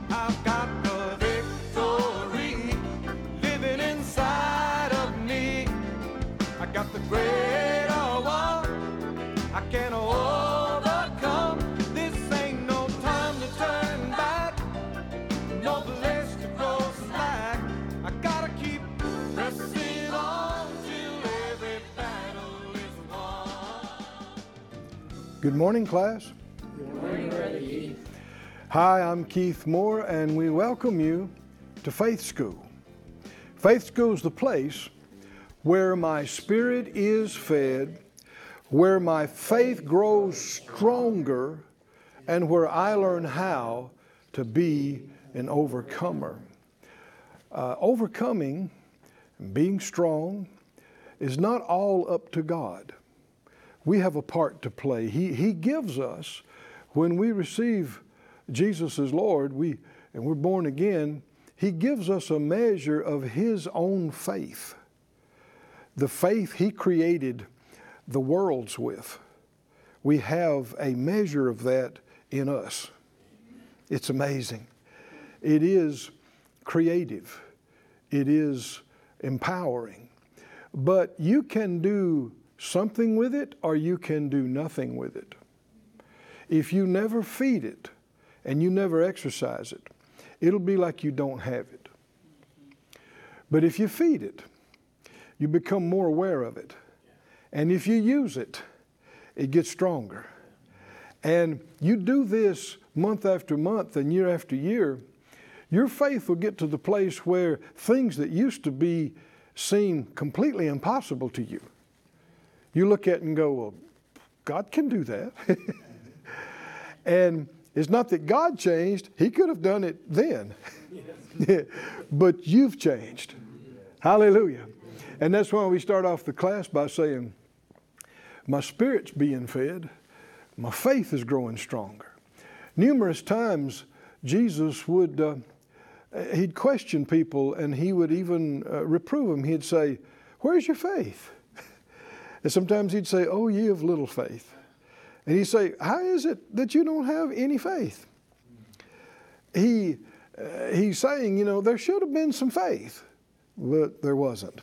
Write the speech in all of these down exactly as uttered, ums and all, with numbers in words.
I've got the victory living inside of me. I got the greater one. I can overcome. This ain't no time to turn back. No place to go slack. I gotta keep pressing on till every battle is won. Good morning, class. Good morning, Brother Keith. Hi, I'm Keith Moore, and we welcome you to Faith School. Faith School is the place where my spirit is fed, where my faith grows stronger, and where I learn how to be an overcomer. Uh, overcoming and being strong is not all up to God. We have a part to play. He, he gives us, when we receive Jesus as Lord, we, and we're born again, He gives us a measure of His own faith. The faith He created the worlds with. We have a measure of that in us. It's amazing. It is creative. It is empowering. But you can do something with it, or you can do nothing with it. If you never feed it and you never exercise it, it'll be like you don't have it. But if you feed it, you become more aware of it. And if you use it, it gets stronger. And you do this month after month and year after year, your faith will get to the place where things that used to be seem completely impossible to you, you look at it and go, well, God can do that. And it's not that God changed. He could have done it then. But you've changed. Hallelujah. And that's why we start off the class by saying, my spirit's being fed. My faith is growing stronger. Numerous times, Jesus would, uh, he'd question people, and he would even uh, reprove them. He'd say, where's your faith? And sometimes he'd say, oh, ye of little faith. And he'd say, how is it that you don't have any faith? He, uh, he's saying, you know, there should have been some faith, but there wasn't.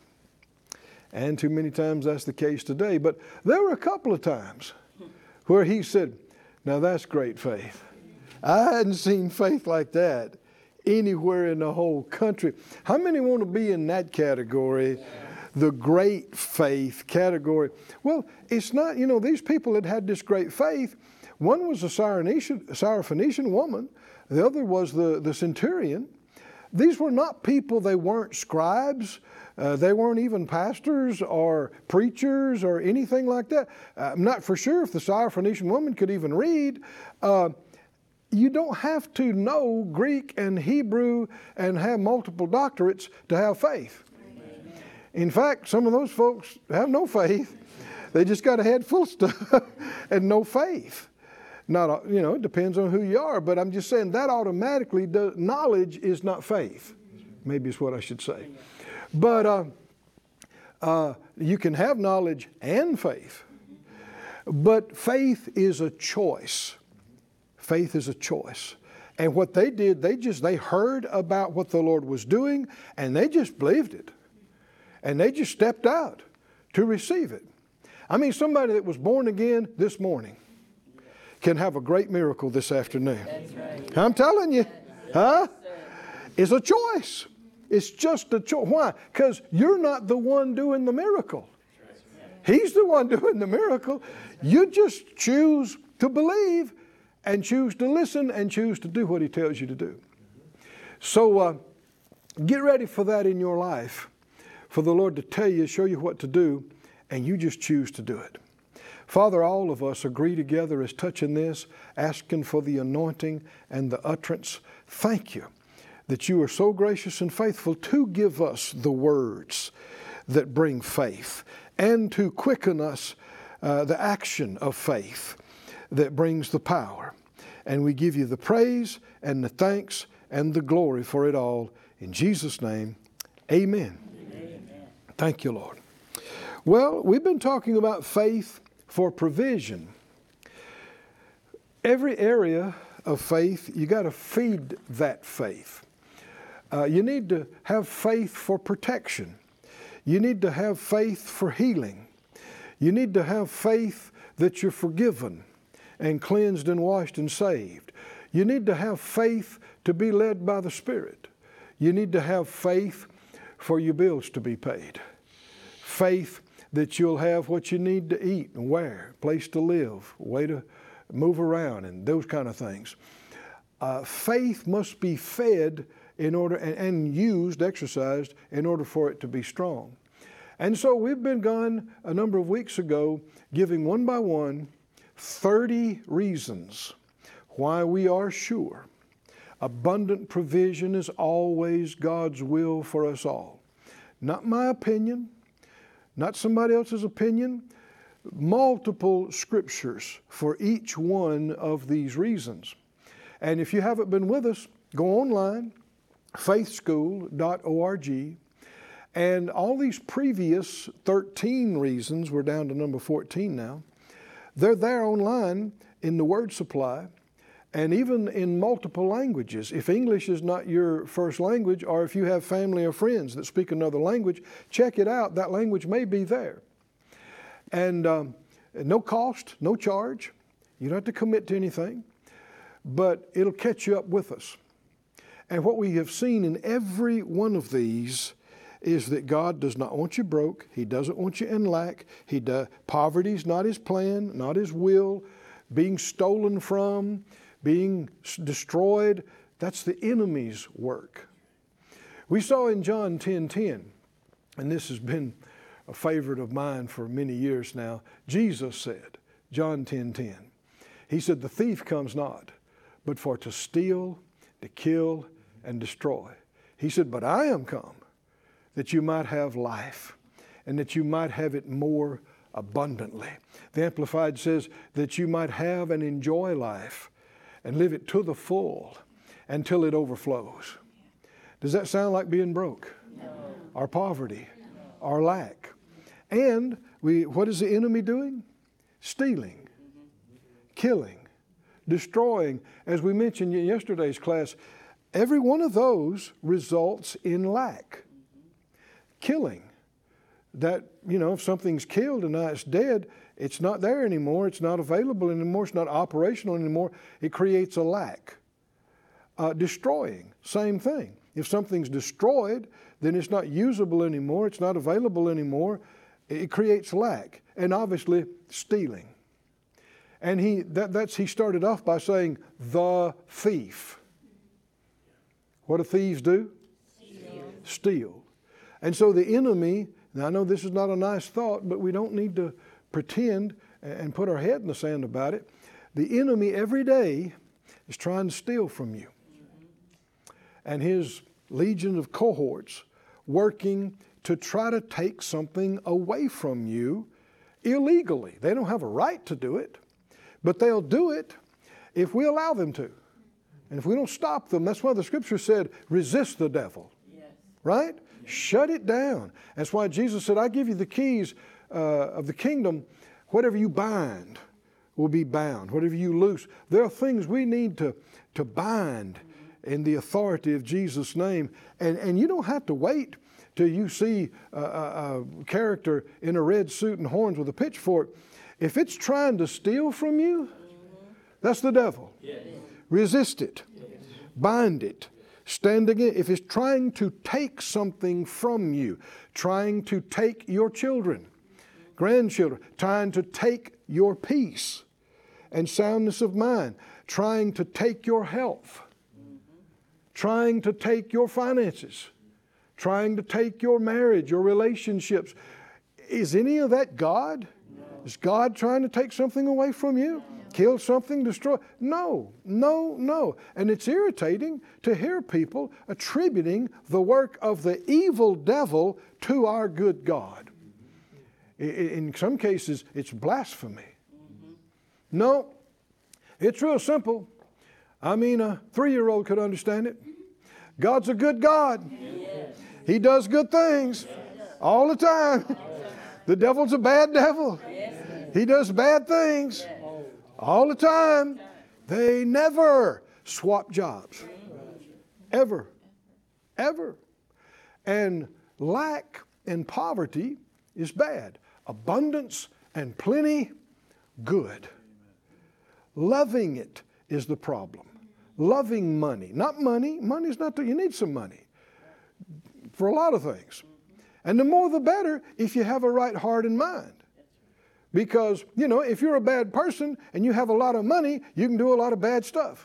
And too many times that's the case today. But there were a couple of times where he said, now that's great faith. I hadn't seen faith like that anywhere in the whole country. How many want to be in that category? The great faith category. Well, it's not, you know, these people that had this great faith, one was a Syrophoenician, Syrophoenician woman, the other was the, the centurion. These were not people, they weren't scribes, uh, they weren't even pastors or preachers or anything like that. Uh, I'm not for sure if the Syrophoenician woman could even read. Uh, you don't have to know Greek and Hebrew and have multiple doctorates to have faith. In fact, some of those folks have no faith. They just got a head full of stuff and no faith. Not, you know, it depends on who you are, but I'm just saying that automatically does, knowledge is not faith. Maybe is what I should say. But uh, uh, you can have knowledge and faith. But faith is a choice. Faith is a choice. And what they did, they just, they heard about what the Lord was doing, and they just believed it. And they just stepped out to receive it. I mean, somebody that was born again this morning can have a great miracle this afternoon. That's right. I'm telling you, huh? It's a choice. It's just a choice. Why? Because you're not the one doing the miracle. He's the one doing the miracle. You just choose to believe and choose to listen and choose to do what He tells you to do. So uh, get ready for that in your life. For the Lord to tell you, show you what to do, and you just choose to do it. Father, all of us agree together as touching this, asking for the anointing and the utterance. Thank you that you are so gracious and faithful to give us the words that bring faith and to quicken us uh, the action of faith that brings the power. And we give you the praise and the thanks and the glory for it all. In Jesus' name, amen. Thank you, Lord. Well, we've been talking about faith for provision. Every area of faith, you got to feed that faith. Uh, you need to have faith for protection. You need to have faith for healing. You need to have faith that you're forgiven and cleansed and washed and saved. You need to have faith to be led by the Spirit. You need to have faith for your bills to be paid. Faith that you'll have what you need to eat and wear, place to live, way to move around, and those kind of things. Uh, faith must be fed in order and, and used, exercised, in order for it to be strong. And so we've been gone a number of weeks ago giving one by one thirty reasons why we are sure abundant provision is always God's will for us all. Not my opinion, not somebody else's opinion, multiple scriptures for each one of these reasons. And if you haven't been with us, go online, faith school dot org, and all these previous thirteen reasons, we're down to number fourteen now, they're there online in the word supply and even in multiple languages. If English is not your first language, or if you have family or friends that speak another language, check it out. That language may be there. And um, no cost, no charge. You don't have to commit to anything, but it'll catch you up with us. And what we have seen in every one of these is that God does not want you broke. He doesn't want you in lack. He does. Poverty's not His plan, not His will. Being stolen from, being destroyed, that's the enemy's work. We saw in John ten ten, and this has been a favorite of mine for many years now, Jesus said, John ten ten, He said, the thief comes not, but for to steal, to kill, and destroy. He said, but I am come, that you might have life, and that you might have it more abundantly. The Amplified says that you might have and enjoy life and live it to the full until it overflows. Does that sound like being broke? No. Or poverty? No. Or lack? And we, what is the enemy doing? Stealing, killing, destroying. As we mentioned in yesterday's class, every one of those results in lack. Killing. That, you know, if something's killed and now it's dead, it's not there anymore, it's not available anymore, it's not operational anymore, it creates a lack. Uh, destroying, same thing. If something's destroyed, then it's not usable anymore, it's not available anymore, it creates lack. And obviously, stealing. And he that, that's he started off by saying, the thief. What do thieves do? Steal. Steal. And so the enemy, now I know this is not a nice thought, but we don't need to pretend and put our head in the sand about it. The enemy every day is trying to steal from you. And his legion of cohorts working to try to take something away from you illegally. They don't have a right to do it, but they'll do it if we allow them to. And if we don't stop them, that's why the scripture said, resist the devil. Yes. Right? Yes. Shut it down. That's why Jesus said, I give you the keys uh, of the kingdom. Whatever you bind will be bound. Whatever you loose. There are things we need to, to bind in the authority of Jesus' name. And, and you don't have to wait till you see a, a, a character in a red suit and horns with a pitchfork. If it's trying to steal from you, that's the devil. Yes. Resist it. Yes. Bind it. Stand against. If it's trying to take something from you, trying to take your children, grandchildren, trying to take your peace and soundness of mind, trying to take your health, trying to take your finances, trying to take your marriage, your relationships. Is any of that God? No. Is God trying to take something away from you? No. Kill something, destroy? No, no, no. And it's irritating to hear people attributing the work of the evil devil to our good God. In some cases, it's blasphemy. Mm-hmm. No, it's real simple. I mean, a three-year-old could understand it. God's a good God. Yes. He does good things yes. all the time. Yes. The devil's a bad devil. Yes. He does bad things yes. all the time. They never swap jobs. Ever. Ever. And lack and poverty is bad. Abundance and plenty, good. Loving it is the problem. Loving money. Not money. Money's not the, you need some money for a lot of things. And the more the better if you have a right heart and mind. Because, you know, if you're a bad person and you have a lot of money, you can do a lot of bad stuff.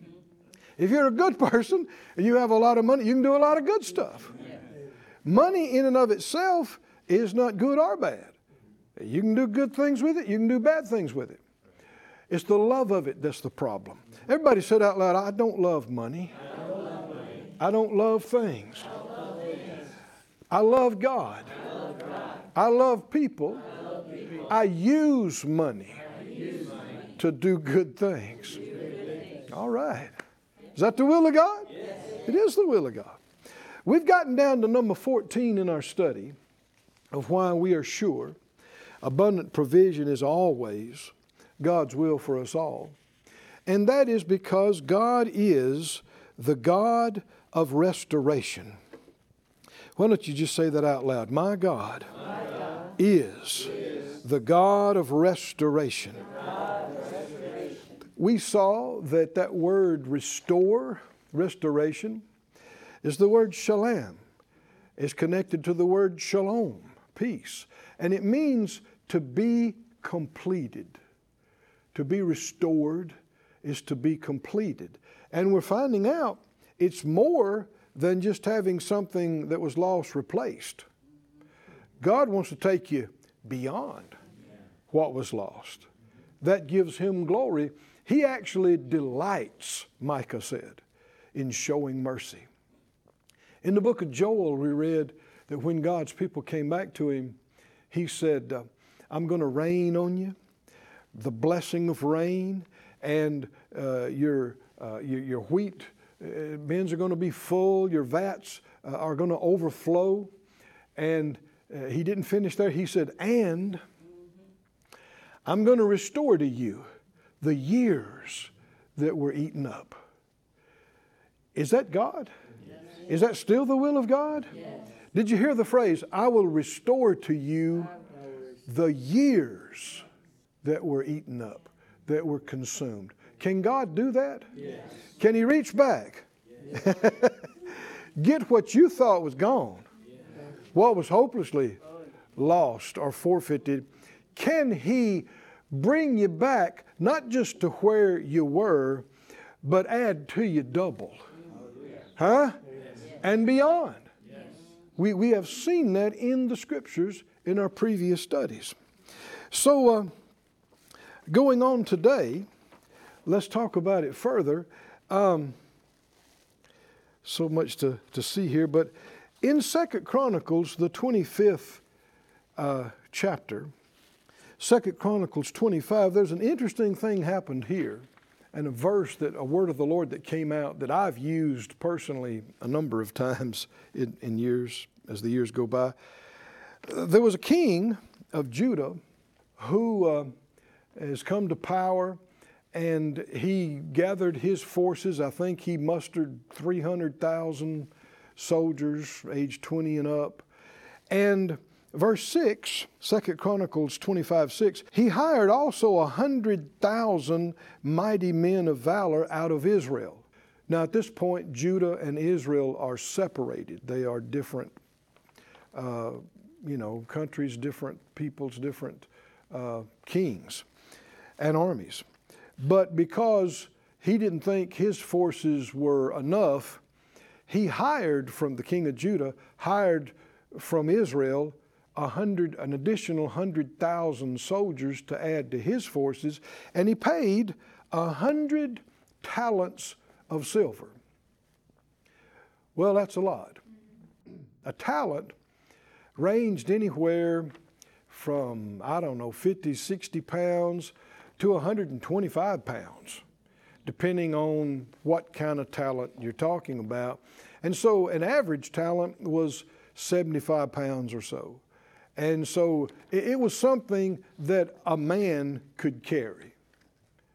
If you're a good person and you have a lot of money, you can do a lot of good stuff. Money in and of itself is not good or bad. You can do good things with it. You can do bad things with it. It's the love of it that's the problem. Everybody said out loud, I don't love money. I don't love, money. I don't love things. I, love things. I love God. I love, God. I love people. I, love people. I use money, I use money to do good things. Do good things. All right. Is that the will of God? Yes. It is the will of God. We've gotten down to number fourteen in our study of why we are sure abundant provision is always God's will for us all. And that is because God is the God of restoration. Why don't you just say that out loud? My God, My God is, is the God of restoration. God of restoration. We saw that that word restore, restoration, is the word shalom. It's connected to the word shalom, peace. And it means to be completed. To be restored is to be completed. And we're finding out it's more than just having something that was lost replaced. God wants to take you beyond what was lost. That gives Him glory. He actually delights, Micah said, in showing mercy. In the book of Joel, we read that when God's people came back to Him, He said, uh, I'm going to rain on you, the blessing of rain, and uh, your, uh, your your wheat uh, bins are going to be full, your vats uh, are going to overflow. And uh, He didn't finish there. He said, and I'm going to restore to you the years that were eaten up. Is that God? Yes. Is that still the will of God? Yes. Did you hear the phrase, I will restore to you the years that were eaten up, that were consumed? Can God do that? Yes. Can He reach back? Yes. Get what you thought was gone, yes. What was hopelessly lost or forfeited. Can He bring you back, not just to where you were, but add to you double? Huh? Yes. And beyond. Yes. We, we have seen that in the Scriptures in our previous studies. So, uh, going on today, let's talk about it further. Um, so much to, to see here, but in Second Chronicles, the twenty-fifth uh, chapter, Second Chronicles twenty-five, there's an interesting thing happened here, and a verse that, a word of the Lord that came out that I've used personally a number of times in, in years, as the years go by. There was a king of Judah who uh, has come to power, and he gathered his forces. I think he mustered three hundred thousand soldiers, age twenty and up. And verse six, Second Chronicles twenty-five six, he hired also a hundred thousand mighty men of valor out of Israel. Now at this point, Judah and Israel are separated. They are different, uh, you know, countries, different peoples, different uh, kings and armies. But because he didn't think his forces were enough, he hired from the king of Judah, hired from Israel a hundred, an additional hundred thousand soldiers to add to his forces, and he paid a hundred talents of silver. Well, that's a lot. A talent ranged anywhere from, I don't know, fifty, sixty pounds to one hundred twenty-five pounds, depending on what kind of talent you're talking about. And so an average talent was seventy-five pounds or so. And so it was something that a man could carry.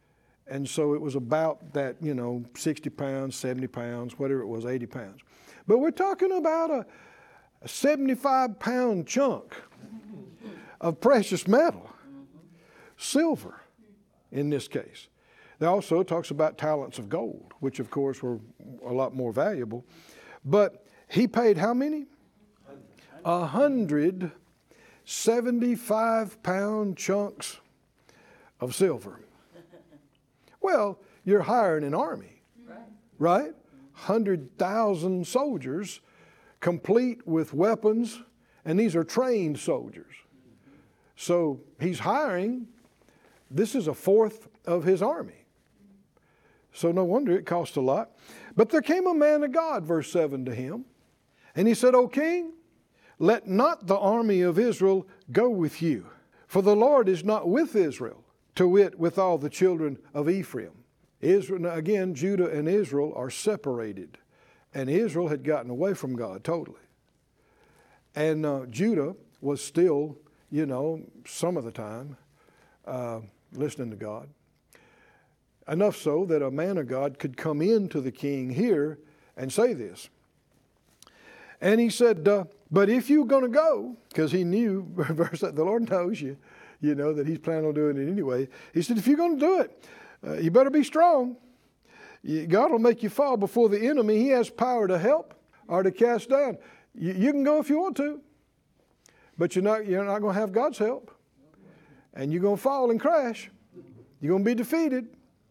And so it was about that, you know, sixty pounds, seventy pounds, whatever it was, eighty pounds. But we're talking about a, a seventy-five pound chunk of precious metal, silver in this case. It also talks about talents of gold, which of course were a lot more valuable. But he paid how many? A hundred seventy-five pound chunks of silver. Well, you're hiring an army, right? one hundred thousand soldiers complete with weapons, and these are trained soldiers. So he's hiring, this is a fourth of his army. So no wonder it cost a lot. But there came a man of God, verse seven, to him, and he said, O king, let not the army of Israel go with you, for the Lord is not with Israel, to wit, with all the children of Ephraim. Israel, again, Judah and Israel are separated, and Israel had gotten away from God totally. And uh, Judah was still, you know, some of the time uh, listening to God. Enough so that a man of God could come in to the king here and say this. And he said, uh, but if you're going to go, because he knew, verse the Lord knows you, you know, that he's planning on doing it anyway. He said, if you're going to do it, uh, you better be strong. You, God will make you fall before the enemy. He has power to help or to cast down. You, you can go if you want to, but you're not, you're not going to have God's help. And you're going to fall and crash. You're going to be defeated.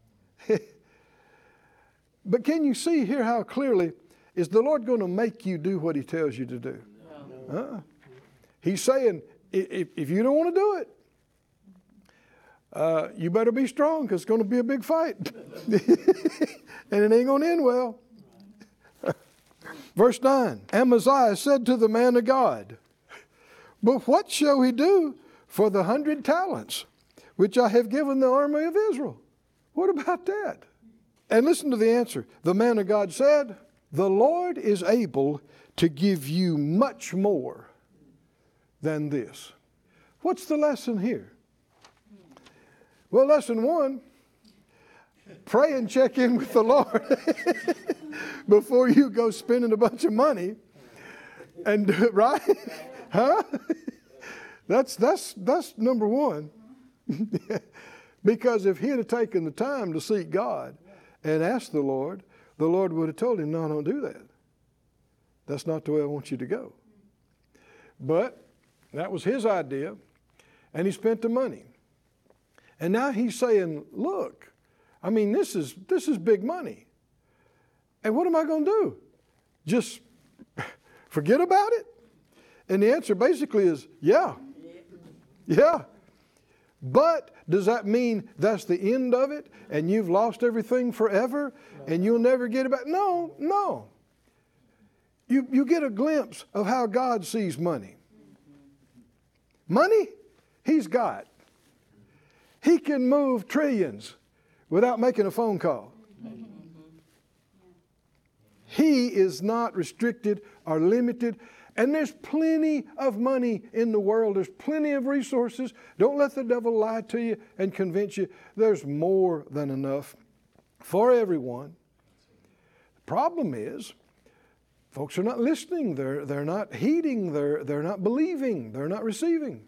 But can you see here how clearly, is the Lord going to make you do what he tells you to do? No. Uh-uh. He's saying, if, if you don't want to do it, uh, you better be strong, because it's going to be a big fight. And it ain't going to end well. Verse nine, Amaziah said to the man of God, but what shall we do for the hundred talents which I have given the army of Israel? What about that? And listen to the answer. The man of God said, the Lord is able to give you much more than this. What's the lesson here? Well, lesson one, pray and check in with the Lord before you go spending a bunch of money. And right? Huh? That's that's that's number one. Because if he had taken the time to seek God and ask the Lord, the Lord would have told him, no, don't do that. That's not the way I want you to go. But that was his idea, and he spent the money. And now he's saying, look, I mean, this is this is big money. And what am I going to do? Just forget about it? And the answer basically is, yeah. Yeah. But does that mean that's the end of it and you've lost everything forever and you'll never get it back? No, no. You, you get a glimpse of how God sees money. Money, he's got. He can move trillions without making a phone call. He is not restricted or limited. And there's plenty of money in the world. There's plenty of resources. Don't let the devil lie to you and convince you. There's more than enough for everyone. The problem is, folks are not listening. They're, they're not heeding. They're, they're not believing. They're not receiving.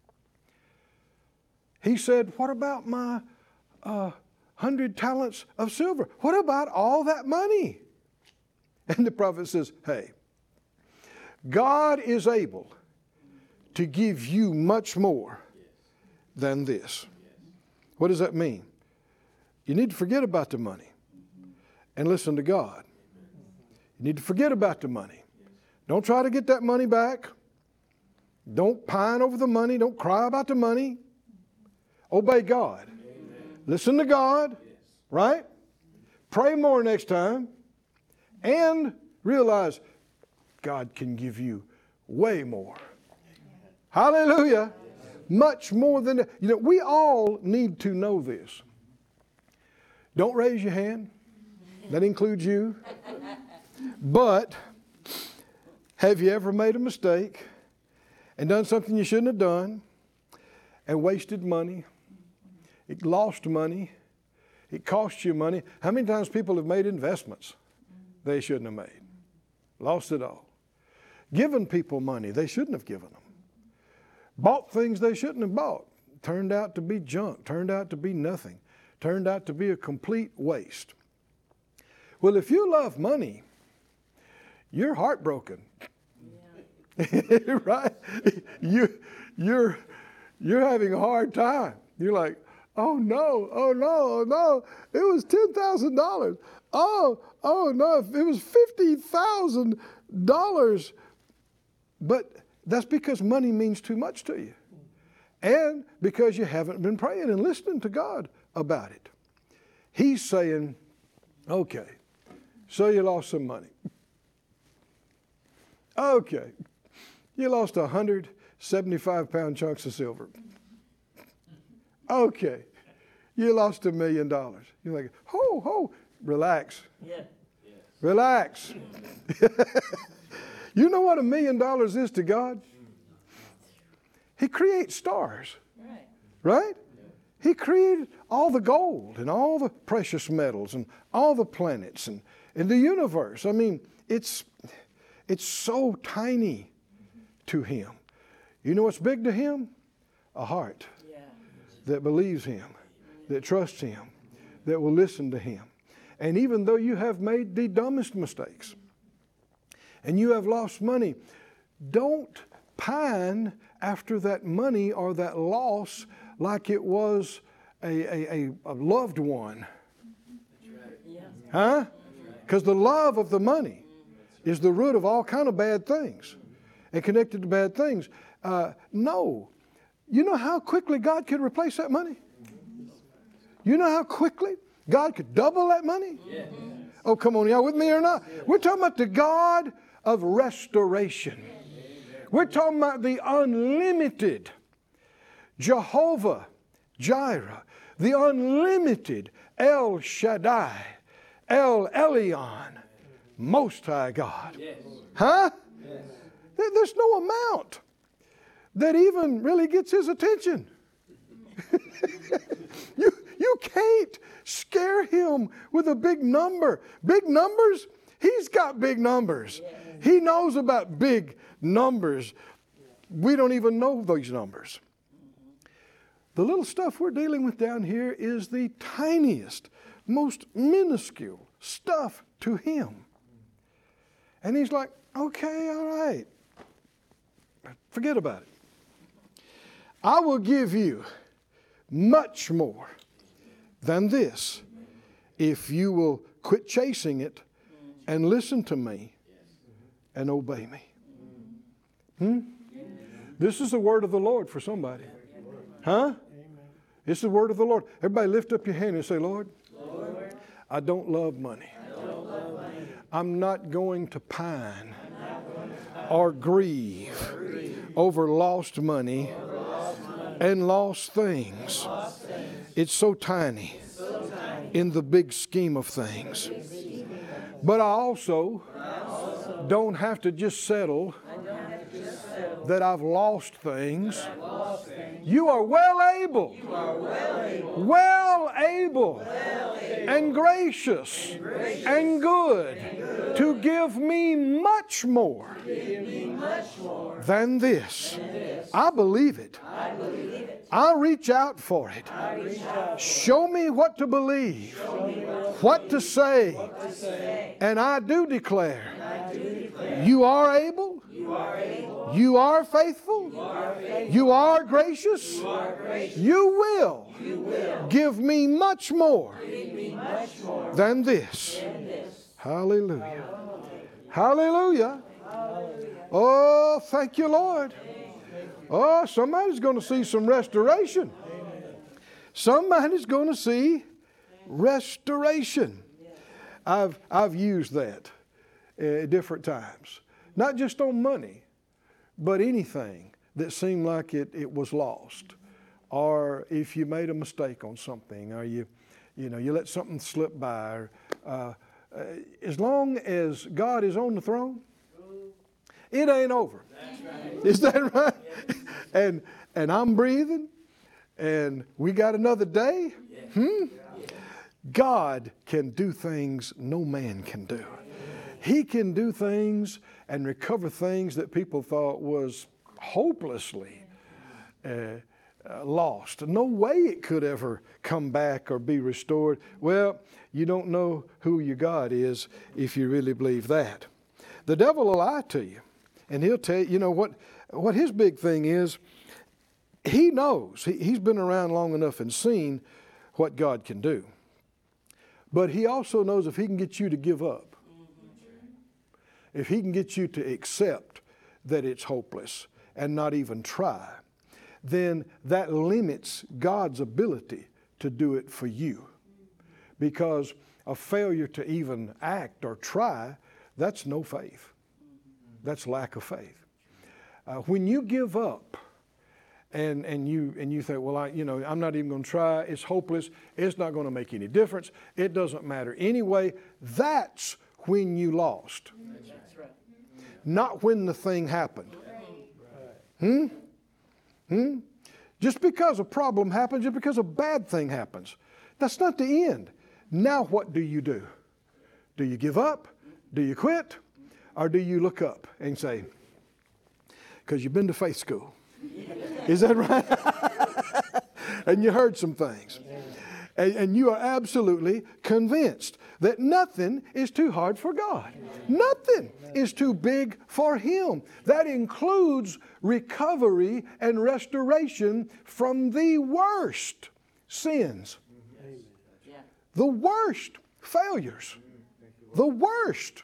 He said, what about my uh, hundred talents of silver? What about all that money? And the prophet says, hey, God is able to give you much more than this. What does that mean? You need to forget about the money and listen to God. You need to forget about the money. Don't try to get that money back. Don't pine over the money. Don't cry about the money. Obey God. Listen to God, right? Pray more next time. And realize God can give you way more. Hallelujah. Much more than, you know, we all need to know this. Don't raise your hand. That includes you. But have you ever made a mistake and done something you shouldn't have done and wasted money? It lost money. It costs you money. How many times people have made investments they shouldn't have made? Lost it all. Given people money they shouldn't have given them. Bought things they shouldn't have bought. Turned out to be junk. Turned out to be nothing. Turned out to be a complete waste. Well, if you love money, you're heartbroken. Yeah. Right? You, you're, you're having a hard time. You're like, oh no, oh no, oh no, it was ten thousand dollars. Oh, oh no, it was fifty thousand dollars. But that's because money means too much to you. And because you haven't been praying and listening to God about it. He's saying, okay, so you lost some money. Okay, you lost one hundred seventy-five pound chunks of silver. Okay, you lost a million dollars. You're like, ho, ho, relax. Yeah. Yes. Relax. You know what a million dollars is to God? He creates stars. Right? Right? Yeah. He created all the gold and all the precious metals and all the planets and, and the universe. I mean, it's, it's so tiny to Him. You know what's big to Him? A heart yeah. that believes Him, that trusts Him, that will listen to Him. And even though you have made the dumbest mistakes and you have lost money, don't pine after that money or that loss like it was a, a, a loved one. Huh? Because the love of the money is the root of all kind of bad things and connected to bad things. Uh, no. You know how quickly God could replace that money? You know how quickly God could double that money? Yes. Oh, come on, y'all with me or not? We're talking about the God of restoration. We're talking about the unlimited Jehovah Jireh, the unlimited El Shaddai, El Elyon, Most High God. Yes. Huh? Yes. There's no amount that even really gets His attention. you, you can't scare Him with a big number. Big numbers? He's got big numbers. Yes. He knows about big numbers. We don't even know those numbers. The little stuff we're dealing with down here is the tiniest, most minuscule stuff to Him. And He's like, okay, all right. Forget about it. I will give you much more than this if you will quit chasing it and listen to me and obey me. Hmm? This is the word of the Lord for somebody. Huh? It's the word of the Lord. Everybody lift up your hand and say, Lord, Lord I don't love money. Don't love money. I'm not going to pine or grieve over lost money and lost things. It's so tiny in the big scheme of things. But I also don't have to just settle that I've lost things. You are well able, well able, and gracious and good to give me much more than this. I believe it. I reach out for it. Show me what to believe, what to say, and I do declare you are able, you are faithful, you are gracious, you will give me much more than this. Hallelujah. Hallelujah. Oh, thank you, Lord. Oh, somebody's going to see some restoration. Somebody's going to see restoration. I've, I've used that at different times. Not just on money, but anything that seemed like it, it was lost. Or if you made a mistake on something, or you, you know, you let something slip by. Or, uh, uh, as long as God is on the throne, it ain't over. That's right. Is that right? Yes. And and I'm breathing, and we got another day. Yes. Hmm? Yes. God can do things no man can do. He can do things and recover things that people thought was hopelessly uh, uh, lost. No way it could ever come back or be restored. Well, you don't know who your God is if you really believe that. The devil will lie to you, and he'll tell you, you know, what, what his big thing is. He knows. He, he's been around long enough and seen what God can do. But he also knows if he can get you to give up, if he can get you to accept that it's hopeless and not even try, then that limits God's ability to do it for you. Because a failure to even act or try, that's no faith. That's lack of faith. Uh, when you give up, And and you and you think, well, I you know I'm not even going to try. It's hopeless. It's not going to make any difference. It doesn't matter anyway. That's when you lost. That's right. Not when the thing happened. Hmm. Hmm. Just because a problem happens, just because a bad thing happens, that's not the end. Now what do you do? Do you give up? Do you quit? Or do you look up and say, because you've been to faith school. Is that right? And you heard some things. And, and you are absolutely convinced that nothing is too hard for God. Nothing is too big for Him. That includes recovery and restoration from the worst sins. The worst failures. The worst.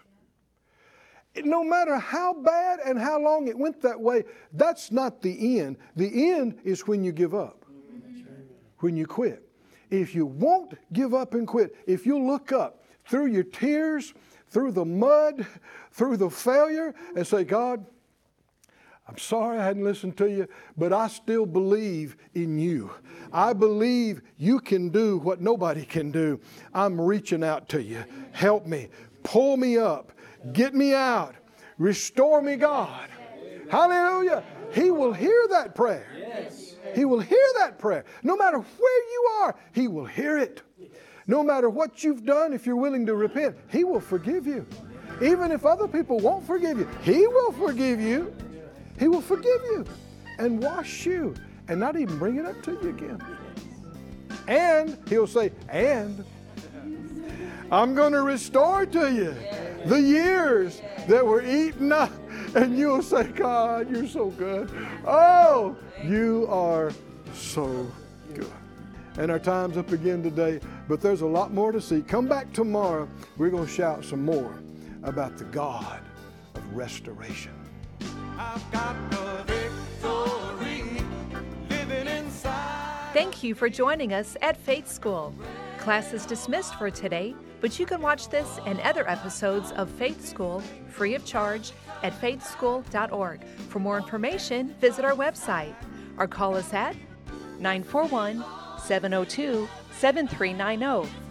No matter how bad and how long it went that way, that's not the end. The end is when you give up, when you quit. If you won't give up and quit, if you look up through your tears, through the mud, through the failure, and say, God, I'm sorry I hadn't listened to you, but I still believe in you. I believe you can do what nobody can do. I'm reaching out to you. Help me. Pull me up. Get me out. Restore me, God. Hallelujah. He will hear that prayer. He will hear that prayer. No matter where you are, He will hear it. No matter what you've done, if you're willing to repent, He will forgive you. Even if other people won't forgive you, He will forgive you. He will forgive you and wash you and not even bring it up to you again. And He'll say, and I'm going to restore to you the years that were eaten up. And you'll say, God, you're so good. Oh, you are so good. And our time's up again today, but there's a lot more to see. Come back tomorrow. We're going to shout some more about the God of restoration. I've got the victory living inside. Thank you for joining us at Faith School. Class is dismissed for today, but you can watch this and other episodes of Faith School free of charge at faith school dot org. For more information, visit our website or call us at nine four one, seven oh two, seven three nine oh.